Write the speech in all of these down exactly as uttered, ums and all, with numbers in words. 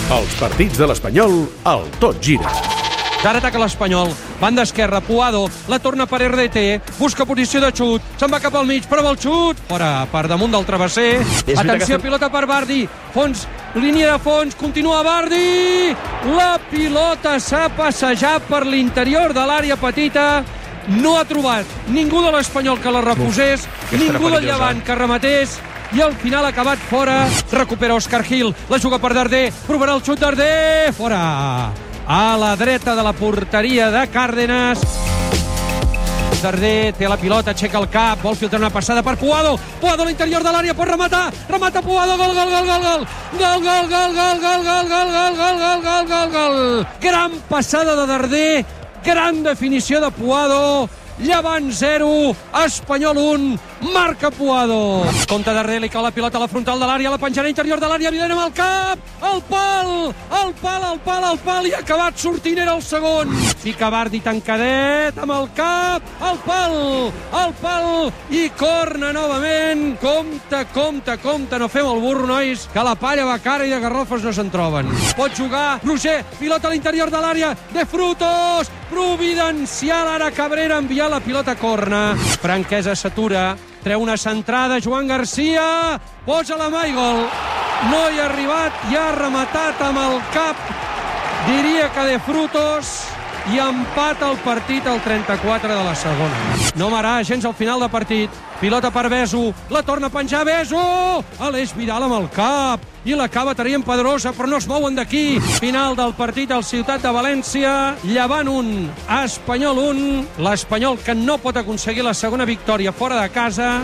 Els partits de l'Espanyol al Tot Gira. Ara ataca l'Espanyol, banda esquerra, Puado, la torna per R D T, busca posició de xut, se'n va cap al mig, prova el xut, fora, per damunt del travesser, atenció, pilota per Bardi, fons, línia de fons, continua Bardi, la pilota s'ha passejat per l'interior de l'àrea petita, no ha trobat ningú de l'Espanyol que la refusés, ningú del Llevant que rematés, i al final ha acabat fora, recupera Òscar Gil, la juga per Darder, provarà el xut Darder, fora! A la dreta de la porteria de Cárdenas. Darder té la pilota, aixeca el cap, vol filtrar una passada per Puado. Puado a l'interior de l'àrea, pot rematar. Remata Puado, gol, gol, gol, gol, gol. Gol, gol, gol, gol, gol, gol, gol, gol, gol, gol, gol, gol, gol. Gran passada de Darder, gran definició de Puado. Llevant zero, Espanyol un, marca Puado. Compte Darder, li cau la pilota a la frontal de l'àrea, la penjarà interior de l'àrea, evident amb el cap, el pal, el pal, el pal, el pal, i ha acabat sortint, era el segon. Fica Bardi tancadet, amb el cap, el pal, el pal, i corna novament. Compte, compte, compte, no fem el burro, nois, que la palla va cara i de garrofes no se'n troben. Pot jugar Roger, pilota a l'interior de l'àrea, de Frutos, providencial, ara Cabrera envia la pilota a corna. Franquesa s'atura, treu una centrada, Joan Garcia, posa la mà i gol. No hi ha arribat i ha rematat amb el cap, diria que de Frutos, i empata el partit al trenta-quatre de la segona. No marà gens al final de partit. Pilota per Besu, la torna a penjar Besu! Aleix Vidal amb el cap, i l'acaba traient Pedrosa, però no es mouen d'aquí. Final del partit al Ciutat de València, Llevant un, Espanyol un, l'Espanyol que no pot aconseguir la segona victòria fora de casa.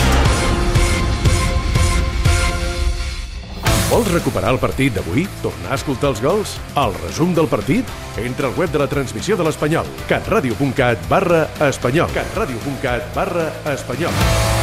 Vols recuperar el partit d'avui? Tornar a escoltar els gols? El resum del partit? Entra al web de la transmissió de l'Espanyol, catradio punt cat barra espanyol. catradio punt cat barra espanyol.